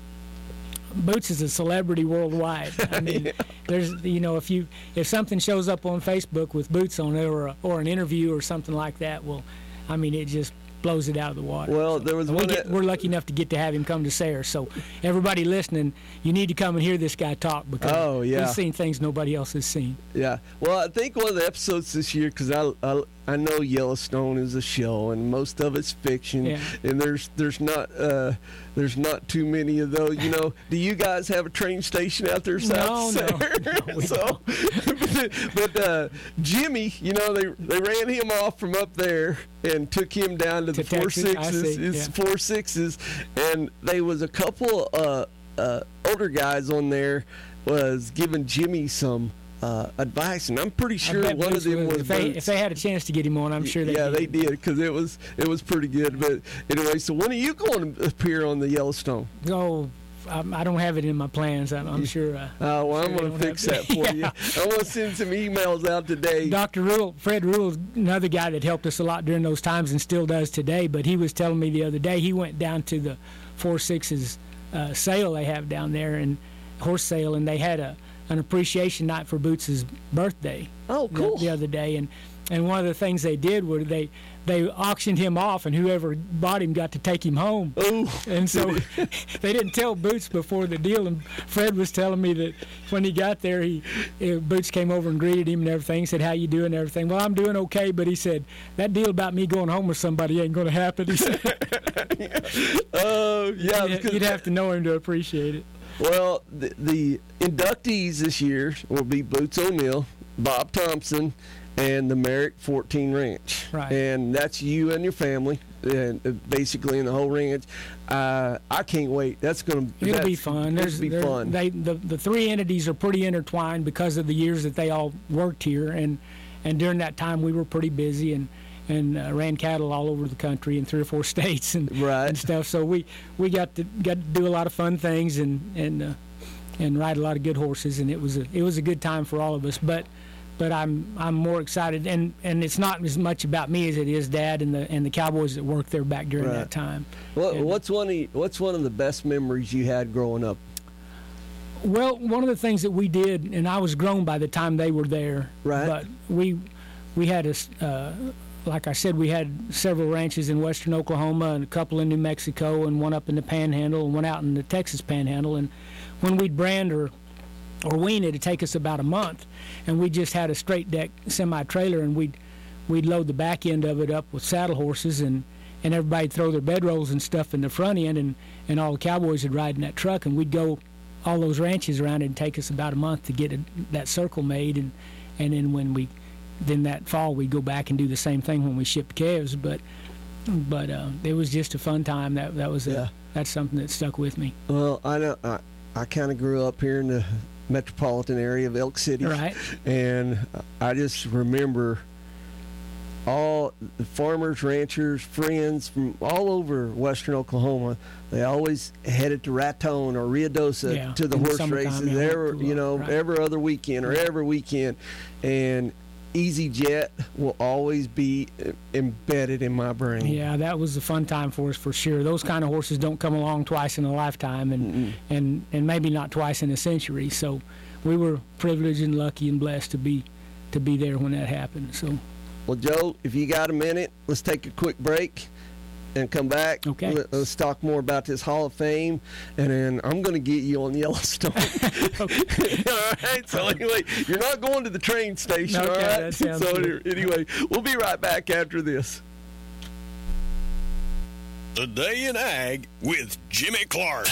Boots is a celebrity worldwide. I mean, there's you know if you if something shows up on Facebook with Boots on it or a, or an interview or something like that, well, I mean it just blows it out of the water. Well, there was we one get, that- we're lucky enough to get to have him come to Sayre. So everybody listening, you need to come and hear this guy talk because Oh, yeah. he's seen things nobody else has seen. Yeah. Well, I think one of the episodes this year, because I, I I know Yellowstone is a show, and most of it's fiction, Yeah. and there's there's not uh, there's not too many of those. You know, do you guys have a train station out there south No, of no. Sayre? No, we so, but uh, Jimmy, you know, they they ran him off from up there and took him down to, To the Four Texas, I Sixes. see, It's yeah. Four Sixes, and they was a couple uh, uh, older guys on there was giving Jimmy some. Uh, advice, and I'm pretty I sure bet one Boots of them would- was if they, Boots. if they had a chance to get him on, I'm sure they yeah, did. they did because it was it was pretty good. But anyway, so when are you going to appear on the Yellowstone? Oh, I'm, I don't have it in my plans. I'm, I'm sure. Uh, Oh, well, I'm sure they going to don't fix have- that for Yeah. you. I'm going to send some emails out today. Doctor Rule, Fred Rule, another guy that helped us a lot during those times and still does today. But he was telling me the other day he went down to the Four Sixes uh, sale they have down there and horse sale, and they had a an appreciation night for Boots's birthday. Oh, the- cool. The, other day, and and one of the things they did was they they auctioned him off, and whoever bought him got to take him home. Oh, and so they didn't tell Boots before the deal. And Fred was telling me that when he got there, he uh, Boots came over and greeted him and everything. Said, "How you doing?" and everything. Well, I'm doing okay, but he said that deal about me going home with somebody ain't going to happen. He said, Oh, yeah. you'd, because- you'd have to know him to appreciate it. Well, the, the inductees this year will be Boots O'Neill, Bob Thompson, and the Merrick fourteen Ranch. Right. And that's you and your family, and uh, basically in the whole ranch. Uh, I can't wait. That's going to It'll be fun. There's, be there- fun. They the, the three entities are pretty intertwined because of the years that they all worked here, and and during that time we were pretty busy and and uh, ran cattle all over the country in three or four states and Right. and stuff. So we we got to got to do a lot of fun things and and uh, and ride a lot of good horses, and it was a it was a good time for all of us. But but I'm I'm more excited, and, and it's not as much about me as it is Dad and the and the Cowboys that worked there back during Right. that time. What, And- what's one of what's one of the best memories you had growing up? Well, one of the things that we did, and I was grown by the time they were there. Right. But we we had a, s- uh, like I said, we had several ranches in western Oklahoma and a couple in New Mexico and one up in the Panhandle and one out in the Texas Panhandle. And when we'd brand or or wean, it'd take us about a month, and we just had a straight deck semi trailer, and we'd we'd load the back end of it up with saddle horses, and and everybody'd throw their bedrolls and stuff in the front end, and and all the cowboys would ride in that truck, and we'd go all those ranches around. It'd take us about a month to get a, that circle made, and and then when we, then that fall we'd go back and do the same thing when we shipped calves. But but uh, it was just a fun time. That that was a, Yeah. that's something that stuck with me. Well, I know I, I kind of grew up here in the metropolitan area of Elk City, Right. and I just remember all the farmers, ranchers, friends from all over western Oklahoma. They always headed to Raton or Ruidosa Yeah, to the in the horse summertime, races. yeah, Every, cool, you know, right. every other weekend or every weekend, and EasyJet will always be embedded in my brain. Yeah, that was a fun time for us for sure. Those kind of horses don't come along twice in a lifetime, and Mm-mm. and and maybe not twice in a century. So we were privileged and lucky and blessed to be to be there when that happened. So. Well, Joe, if you got a minute, let's take a quick break and come back. Okay. Let, us talk more about this Hall of Fame, and then I'm going to get you on Yellowstone. All right. So anyway, you're not going to the train station. Okay, all right. that sounds so good. anyway, we'll be right back after this. Today in Ag with Jimmy Clark.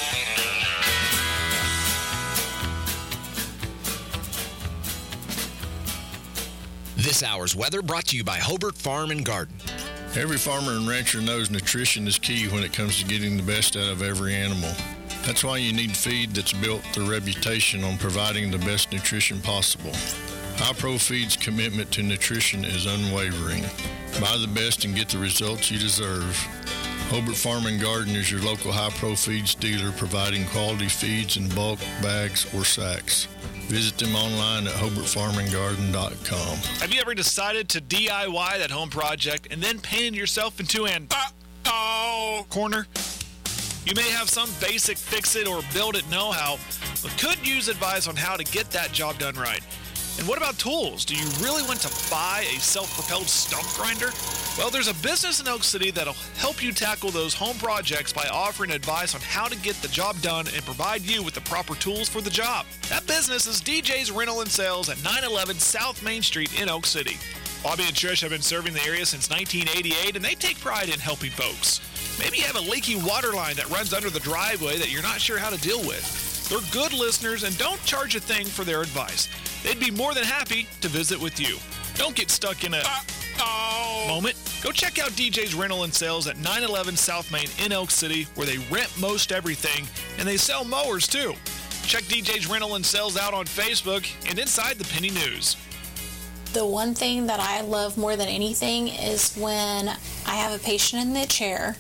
This hour's weather brought to you by Hobart Farm and Garden. Every farmer and rancher knows nutrition is key when it comes to getting the best out of every animal. That's why you need feed that's built the reputation on providing the best nutrition possible. High-Pro Feed's commitment to nutrition is unwavering. Buy the best and get the results you deserve. Hobart Farm and Garden is your local High-Pro Feeds dealer, providing quality feeds in bulk, bags, or sacks. Visit them online at hobart farm and garden dot com. Have you ever decided to D I Y that home project and then painted yourself into an uh-oh corner? You may have some basic fix-it or build-it know-how, but could use advice on how to get that job done right. And what about tools? Do you really want to buy a self-propelled stump grinder? Well, there's a business in Elk City that'll help you tackle those home projects by offering advice on how to get the job done and provide you with the proper tools for the job. That business is D J's Rental and Sales at nine eleven South Main Street in Elk City. Bobby and Trish have been serving the area since nineteen eighty-eight, and they take pride in helping folks. Maybe you have a leaky water line that runs under the driveway that you're not sure how to deal with. They're good listeners and don't charge a thing for their advice. They'd be more than happy to visit with you. Don't get stuck in a uh-oh moment. Go check out D J's Rental and Sales at nine eleven South Main in Elk City, where they rent most everything, and they sell mowers too. Check D J's Rental and Sales out on Facebook and inside the Penny News. The one thing that I love more than anything is when I have a patient in the chair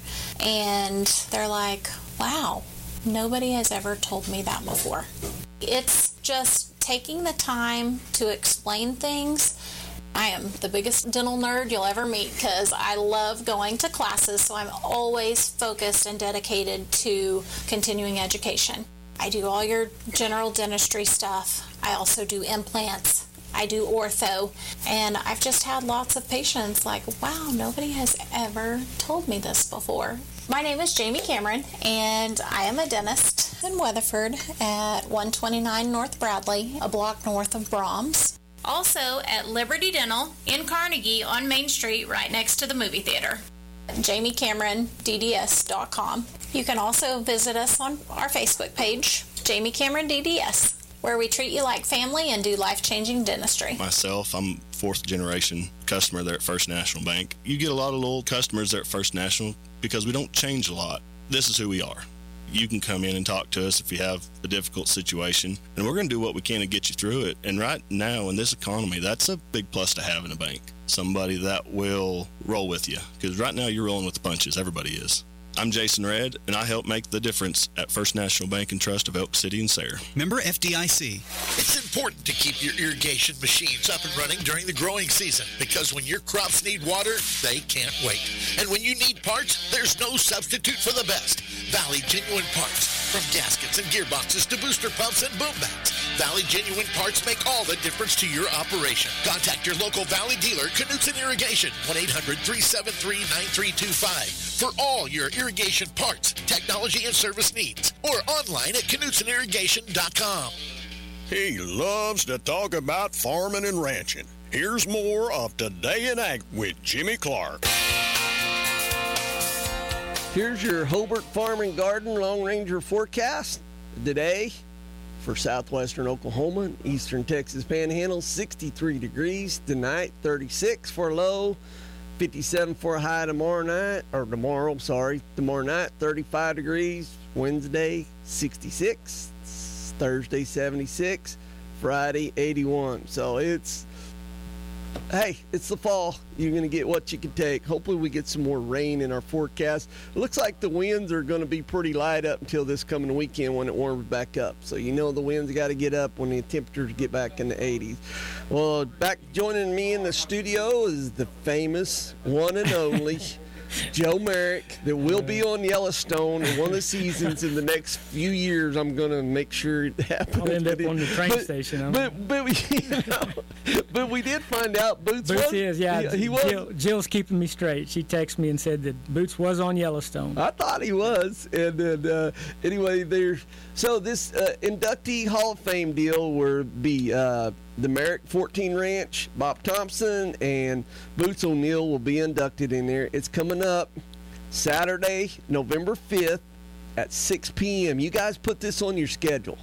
and they're like, wow, nobody has ever told me that before. It's just taking the time to explain things. I am the biggest dental nerd you'll ever meet because I love going to classes, so I'm always focused and dedicated to continuing education. I do all your general dentistry stuff. I also do implants. I do ortho, and I've just had lots of patients like, wow, nobody has ever told me this before. My name is Jamie Cameron, and I am a dentist in Weatherford at one twenty-nine North Bradley, a block north of Brahms. Also at Liberty Dental in Carnegie on Main Street, right next to the movie theater. Jamie Cameron D D S dot com. You can also visit us on our Facebook page, Jamie Cameron D D S, where we treat you like family and do life-changing dentistry. Myself, I'm fourth generation customer there at First National Bank. You get a lot of loyal customers there at First National because we don't change a lot. This is who we are. You can come in and talk to us if you have a difficult situation, and we're going to do what we can to get you through it. And right now in this economy, that's a big plus to have in a bank. Somebody that will roll with you, because right now you're rolling with the punches. Everybody is. I'm Jason Redd, and I help make the difference at First National Bank and Trust of Elk City and Sayre. Member F D I C. It's important to keep your irrigation machines up and running during the growing season because when your crops need water, they can't wait. And when you need parts, there's no substitute for the best. Valley Genuine Parts. From gaskets and gearboxes to booster pumps and boom bats, Valley Genuine Parts make all the difference to your operation. Contact your local Valley dealer, Knutson Irrigation, one eight hundred three seven three nine three two five, for all your irrigation parts, technology, and service needs. Or online at knutson irrigation dot com. He loves to talk about farming and ranching. Here's more of Today in Ag with Jimmy Clark. Here's your Hobart Farm and Garden Long Ranger forecast. today for southwestern Oklahoma and eastern Texas Panhandle, sixty-three degrees tonight, thirty-six for a low, fifty-seven for a high tomorrow night, or tomorrow, sorry, tomorrow night, thirty-five degrees, Wednesday, sixty-six, Thursday, seventy-six, Friday, eighty-one. So it's, hey, it's the fall. You're going to get what you can take. Hopefully we get some more rain in our forecast. It looks like the winds are going to be pretty light up until this coming weekend when it warms back up. So you know the winds got to get up when the temperatures get back in the eighties. Well, back joining me in the studio is the famous one and only Joe Merrick, that will be on Yellowstone in one of the seasons in the next few years. I'm going to make sure it happens. I'll end up on the train but, station. Huh? But, but, we, you know, but we did find out Boots, Boots was. is, yeah. He, he was. Jill, Jill's keeping me straight. She texted me and said that Boots was on Yellowstone. I thought he was. And then, uh, anyway, there's so this uh, inductee Hall of Fame deal will be uh, the Merrick fourteen Ranch, Bob Thompson, and Boots O'Neill will be inducted in there. It's coming up Saturday, November fifth at six p.m. You guys put this on your schedule.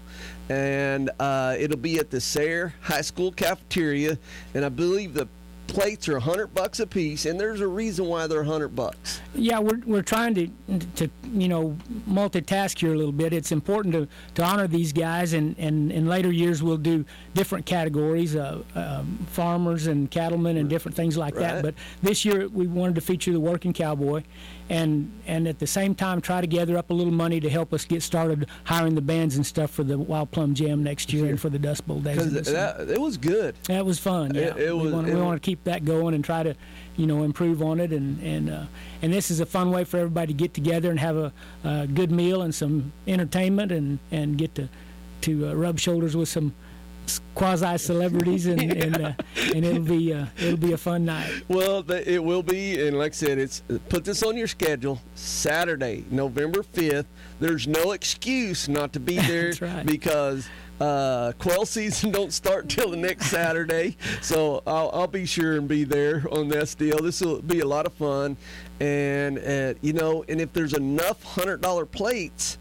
And uh, it'll be at the Sayre High School cafeteria. And I believe the plates are a hundred bucks a piece, and there's a reason why they're a hundred bucks. Yeah, we're we're trying to to you know multitask here a little bit. It's important to, to honor these guys, and, and in later years we'll do different categories, uh, um, farmers and cattlemen and different things like Right. that. But this year we wanted to feature the working cowboy, and and at the same time try to gather up a little money to help us get started hiring the bands and stuff for the Wild Plum Jam next year and for the Dust Bowl days. Because that, it was good. That was fun. Yeah, It- it we was- want it we was- want to keep that going and try to, you know, improve on it. And and uh, and this is a fun way for everybody to get together and have a, a good meal and some entertainment and, and get to to uh, rub shoulders with some quasi celebrities and and, uh, and it'll be uh, it'll be a fun night. Well, the- it will be, and like I said, it's put this on your schedule. Saturday, November fifth. There's no excuse not to be there. That's right. Because uh, quail season don't start till the next Saturday. So I'll, I'll be sure and be there on this deal. This will be a lot of fun, and uh, you know, and if there's enough hundred dollar plates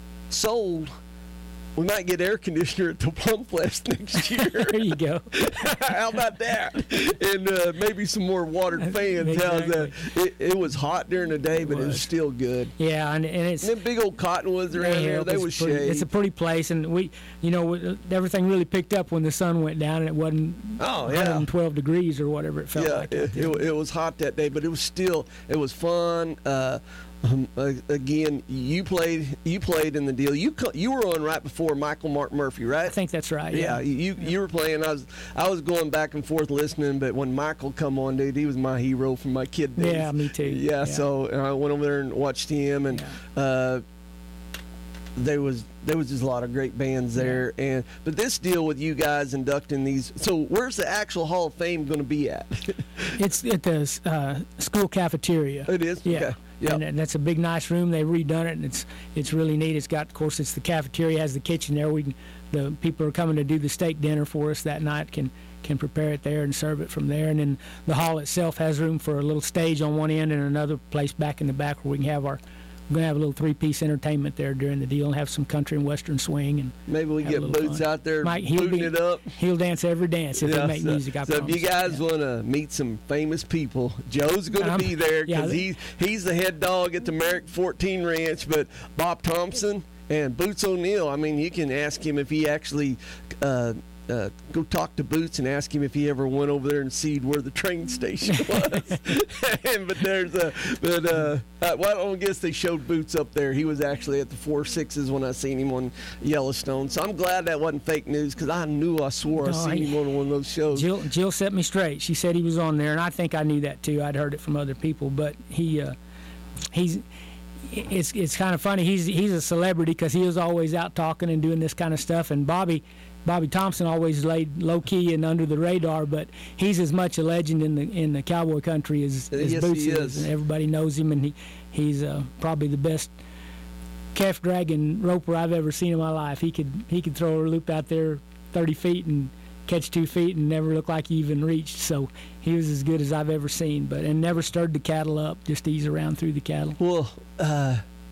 sold, we might get air conditioner at the Plum Fest next year. There you go. How about that? And uh, maybe some more watered fans. How's that? It, it was hot during the day, but it was still good. Yeah, and, and it's And them big old cottonwoods around they there, help. they It's was pretty- shade. It's a pretty place, and we, you know, we- everything really picked up when the sun went down, and it wasn't Oh, yeah. one hundred twelve degrees or whatever it felt yeah, like. it, it, it was hot that day, but it was still, it was fun. Uh, um, uh, again, you played you played in the deal. You co- you were on right before Michael Mark Murphy, right? I think that's right. Yeah, you you were playing. I was I was going back and forth listening, but when Michael come on, dude, he was my hero from my kid days. Yeah, me too. Yeah, Yeah. so uh, I went over there and watched him, and uh, there was there was just a lot of great bands there. And but this deal with you guys inducting these, so where's the actual Hall of Fame going to be at? It's at the uh, school cafeteria. It is? Yeah. Okay. Yep. And, and that's a big, nice room. They redone it, and it's it's really neat. It's got, of course, it's the cafeteria has the kitchen there. We can, the people who are coming to do the steak dinner for us that night can can prepare it there and serve it from there. And then the hall itself has room for a little stage on one end and another place back in the back where we can have our. We're going to have a little three-piece entertainment there during the deal and have some country and western swing. And maybe we have a get little Boots fun. out there Mike, he'll booting be- it up. He'll dance every dance if Yeah, they make so, music, I so if promise. you guys want to meet some famous people, Joe's going to Um, be there yeah, because he's, he's the head dog at the Merrick fourteen Ranch. But Bob Thompson and Boots O'Neill, I mean, you can ask him if he actually uh, uh, go talk to Boots and ask him if he ever went over there and see where the train station was. And, but there's a, but uh, uh, well, I don't guess they showed Boots up there. He was actually at the Four Sixes when I seen him on Yellowstone. So I'm glad that wasn't fake news because I knew I swore I No, seen he- him on one of those shows. Jill, Jill set me straight. She said he was on there, and I think I knew that too. I'd heard it from other people, but he, uh, he's, it's it's kind of funny. He's he's a celebrity because he was always out talking and doing this kind of stuff. And Bobby, Bobby Thompson always laid low key and under the radar, but he's as much a legend in the in the cowboy country as, as Yes, Boots he is. is. And everybody knows him, and he he's uh, probably the best calf dragging roper I've ever seen in my life. He could he could throw a loop out there thirty feet and catch two feet and never look like he even reached. So he was as good as I've ever seen, but and never stirred the cattle up, just ease around through the cattle. Well, uh,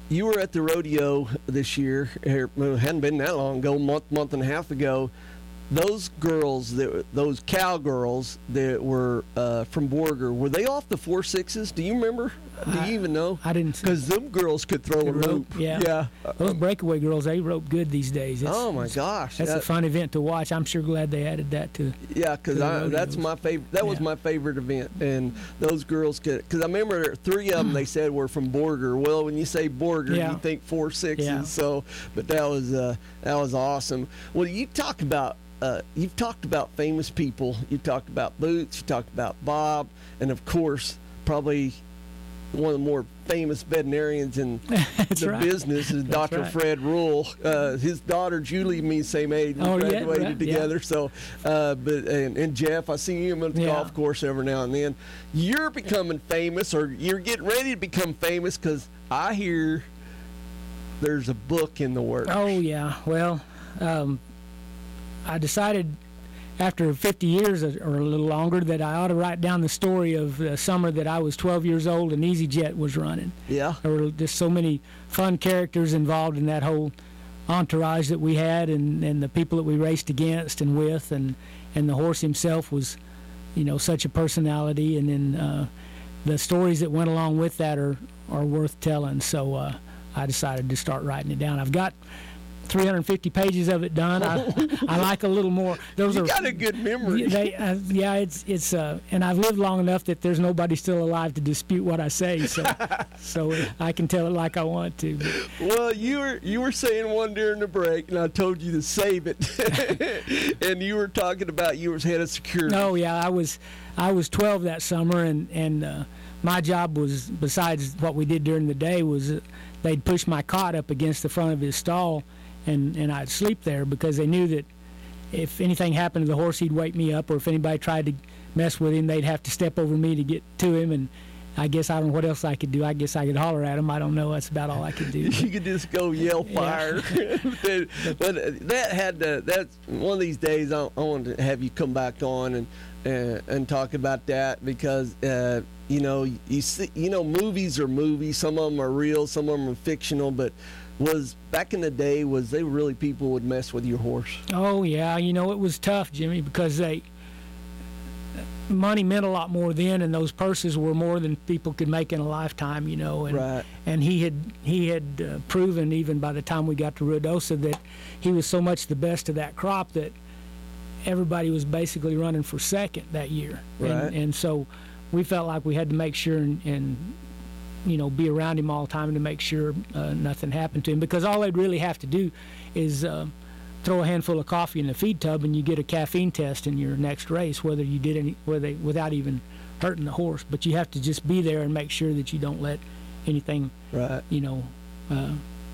you were at the rodeo this year. It hadn't been that long ago, month, month and a half ago. Those girls, that those cowgirls that were uh, from Borger, were they off the four sixes? Do you remember? Do you even know? I didn't. Because them girls could throw a rope. loop. Yeah. Yeah. Those breakaway girls, they rope good these days. It's, oh my it's, gosh, that's that, a fun event to watch. I'm sure glad they added that to. Yeah, because that's my favorite. That was yeah. my favorite event, and those girls could. Because I remember three of them they said were from Borger. Well, when you say Borger, yeah. you think four sixes. Yeah. So, but that was uh, that was awesome. Well, you talk about. Uh, you've talked about famous people. You talked about Boots. You talked about Bob, and of course, probably one of the more famous veterinarians in the right. business is Doctor right. Fred Rule. Uh, his daughter Julie and me same age. We oh, graduated yeah, right. together. Yeah. So, uh, but and, and Jeff, I see him at the yeah. golf course every now and then. You're becoming famous, or you're getting ready to become famous, because I hear there's a book in the works. Oh yeah. Well. Um, I decided after fifty years or a little longer that I ought to write down the story of the summer that I was twelve years old and EasyJet was running. Yeah. There were just so many fun characters involved in that whole entourage that we had, and, and the people that we raced against and with, and, and the horse himself was, you know, such a personality. And then uh, the stories that went along with that are, are worth telling. So uh, I decided to start writing it down. I've got three hundred fifty pages of it done. I, I like a little more. Those you are, got a good memory. They, uh, yeah, it's it's uh, and I've lived long enough that there's nobody still alive to dispute what I say. So, so I can tell it like I want to. But. Well, you were you were saying one during the break, and I told you to save it. And you were talking about you was head of security. Oh yeah, I was I was twelve that summer, and and uh, my job was, besides what we did during the day, was uh, they'd push my cot up against the front of his stall. And, and I'd sleep there because they knew that if anything happened to the horse, he'd wake me up, or if anybody tried to mess with him, they'd have to step over me to get to him. And I guess I don't know what else I could do. I guess I could holler at him. I don't know. That's about all I could do. You could just go yell fire. Yeah. But that had to, that's one of these days I, I want to have you come back on and uh, and talk about that, because uh, you know you see, you know movies are movies. Some of them are real, some of them are fictional, but. Was back in the day, was they really people would mess with your horse? Oh yeah, you know it was tough, Jimmy, because they money meant a lot more then, and those purses were more than people could make in a lifetime, you know. And, right. And he had he had uh, proven, even by the time we got to Ruidoso, that he was so much the best of that crop that everybody was basically running for second that year. Right. And, and so we felt like we had to make sure and, and you know, be around him all the time to make sure uh, nothing happened to him, because all they'd really have to do is uh, throw a handful of coffee in the feed tub and you get a caffeine test in your next race, whether you did any, whether without even hurting the horse. But you have to just be there and make sure that you don't let anything, right. you know, uh,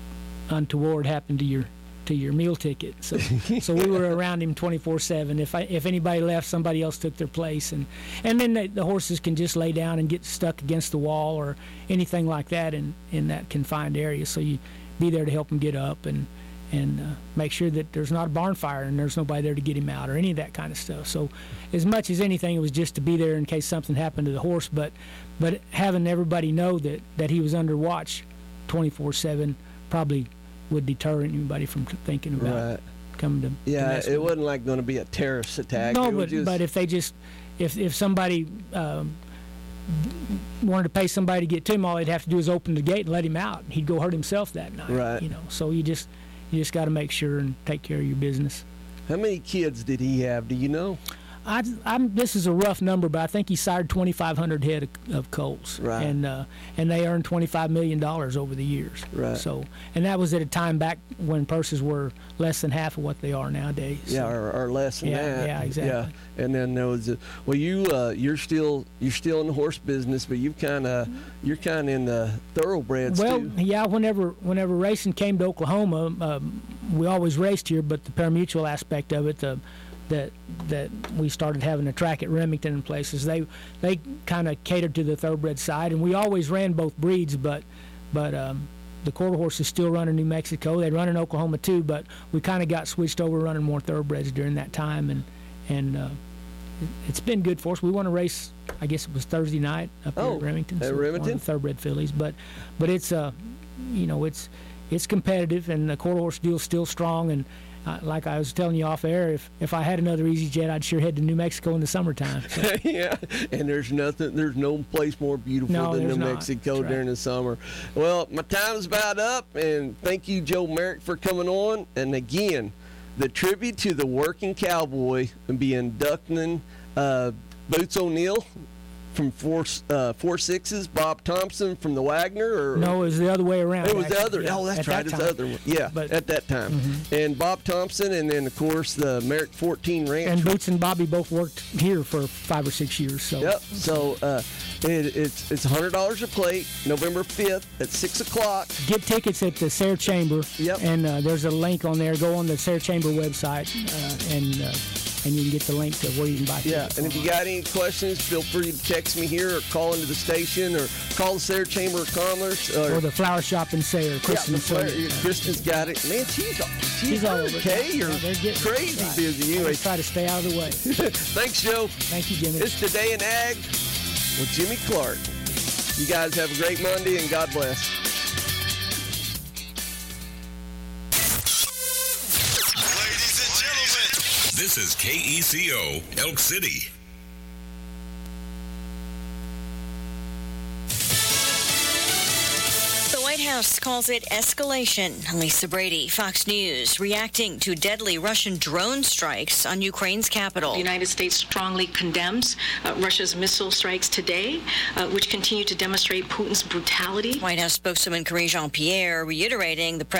untoward happen to your to your meal ticket. So so we were around him twenty-four seven. If I, if anybody left, somebody else took their place. And, and then the, the horses can just lay down and get stuck against the wall or anything like that in, in that confined area. So you be there to help them get up and, and uh, make sure that there's not a barn fire and there's nobody there to get him out or any of that kind of stuff. So as much as anything, it was just to be there in case something happened to the horse. But, but having everybody know that, that he was under watch twenty-four seven probably would deter anybody from thinking about right. coming to yeah to it wasn't like going to be a terrorist attack. No, it but just... but if they just if if somebody um, wanted to pay somebody to get to him, all they'd have to do is open the gate and let him out. He'd go hurt himself that night. Right. You know, so you just you just got to make sure and take care of your business. How many kids did he have? Do you know? I, I'm, this is a rough number, but I think he sired twenty-five hundred head of, of colts, right. and uh, and they earned twenty-five million dollars over the years. Right. So, and that was at a time back when purses were less than half of what they are nowadays. Yeah, so. or, or less than yeah, that. Yeah, exactly. Yeah, and then there was a, well, you uh, you're still you're still in the horse business, but you've kind of you're kind of in the thoroughbreds well, too. yeah. Whenever whenever racing came to Oklahoma, um, we always raced here, but the parimutuel aspect of it, the that that we started having a track at Remington and places. They they kind of catered to the thoroughbred side, and we always ran both breeds. But but um, the quarter horses still run in New Mexico. They run in Oklahoma too, but we kind of got switched over running more thoroughbreds during that time, and and uh, it, it's been good for us. We won a race, I guess it was Thursday night up oh, here at Remington. At so Remington, thoroughbred fillies, but but it's uh you know, it's it's competitive, and the quarter horse deal's still strong. And uh, like I was telling you off air, if if I had another EasyJet, I'd sure head to New Mexico in the summertime. So. Yeah, and there's nothing, there's no place more beautiful No, than New there's not. Mexico That's right. during the summer. Well, my time's about up, and thank you, Joe Merrick, for coming on. And again, the tribute to the working cowboy and be inducting uh, Boots O'Neill from four uh, four sixes, Bob Thompson from the Wagner, or No, it was the other way around. it was the actually. other. Yeah, Oh, that's at right. that It's time. the other one. Yeah, But- at that time. Mhm. And Bob Thompson, and then of course the Merrick fourteen Ranch. And Boots and Bobby both worked here for five or six years. So. Yep. So uh, it, it's it's one hundred dollars a plate, November fifth at six o'clock. Get tickets at the Sayre Chamber. Yep. And uh, there's a link on there. Go on the Sayre Chamber website, uh, and uh, and you can get the link to where you can buy Yeah, tickets. and if you got any questions, feel free to text me here or call into the station or call the Sayre Chamber of Commerce. Or, Or the flower shop in Sayre. yeah, Kristen the Sayre. flare- Kristen's got it. Man, she's, she's, She's all over it. okay. You're Yeah, they're getting- crazy right. busy. I Anyway, just try to stay out of the way. thanks, Joe. Thank you, Jimmy. It's Today in Ag with Jimmy Clark. You guys have a great Monday, and God bless. This is K E C O, Elk City. The White House calls it escalation. Lisa Brady, Fox News, reacting to deadly Russian drone strikes on Ukraine's capital. The United States strongly condemns uh, Russia's missile strikes today, uh, which continue to demonstrate Putin's brutality. White House spokeswoman Karine Jean-Pierre reiterating the